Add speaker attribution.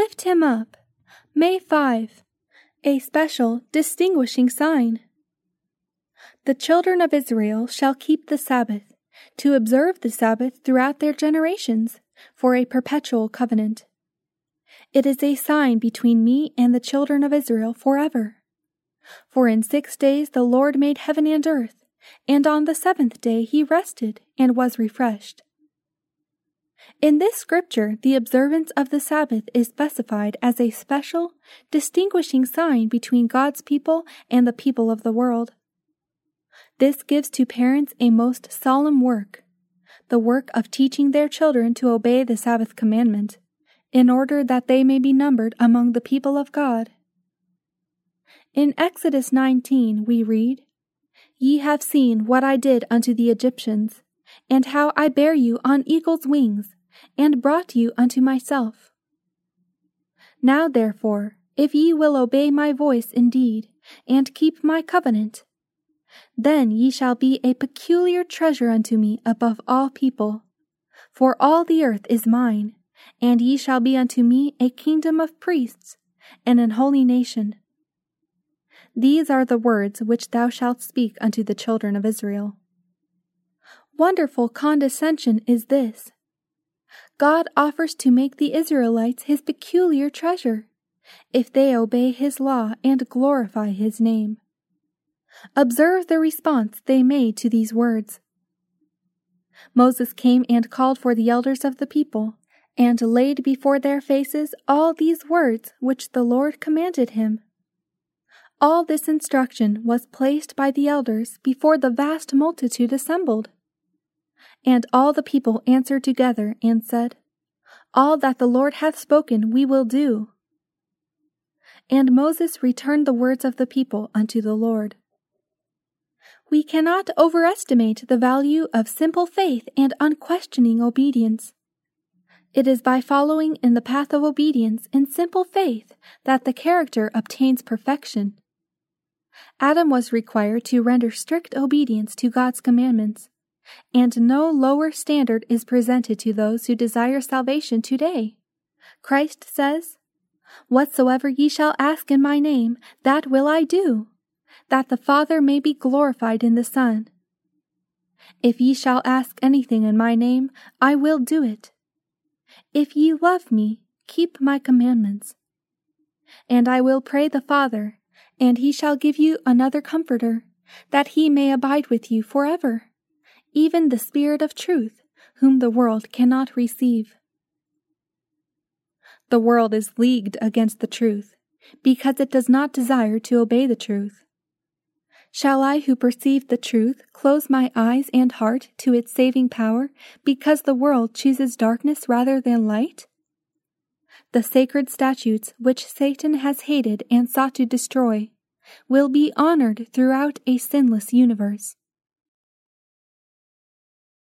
Speaker 1: lift him up. May 5. A special distinguishing sign. The children of Israel shall keep the Sabbath, to observe the Sabbath throughout their generations, for a perpetual covenant. It is a sign between me and the children of Israel forever. For in 6 days the Lord made heaven and earth, and on the 7th day he rested and was refreshed. In this scripture, the observance of the Sabbath is specified as a special, distinguishing sign between God's people and the people of the world. This gives to parents a most solemn work, the work of teaching their children to obey the Sabbath commandment, in order that they may be numbered among the people of God. In Exodus 19 we read, "Ye have seen what I did unto the Egyptians, and how I bare you on eagle's wings, and brought you unto myself. Now therefore, if ye will obey my voice indeed, and keep my covenant, then ye shall be a peculiar treasure unto me above all people. For all the earth is mine, and ye shall be unto me a kingdom of priests, and an holy nation. These are the words which thou shalt speak unto the children of Israel." Wonderful condescension is this. God offers to make the Israelites his peculiar treasure, if they obey his law and glorify his name. Observe the response they made to these words. Moses came and called for the elders of the people, and laid before their faces all these words which the Lord commanded him. All this instruction was placed by the elders before the vast multitude assembled. And all the people answered together and said, "All that the Lord hath spoken we will do." And Moses returned the words of the people unto the Lord. We cannot overestimate the value of simple faith and unquestioning obedience. It is by following in the path of obedience and simple faith that the character obtains perfection. Adam was required to render strict obedience to God's commandments, and no lower standard is presented to those who desire salvation today. Christ says, "Whatsoever ye shall ask in my name, that will I do, that the Father may be glorified in the Son. If ye shall ask anything in my name, I will do it. If ye love me, keep my commandments. And I will pray the Father, and he shall give you another Comforter, that he may abide with you forever, even the Spirit of truth, whom the world cannot receive." The world is leagued against the truth, because it does not desire to obey the truth. Shall I, who perceive the truth, close my eyes and heart to its saving power, because the world chooses darkness rather than light? The sacred statutes which Satan has hated and sought to destroy will be honored throughout a sinless universe.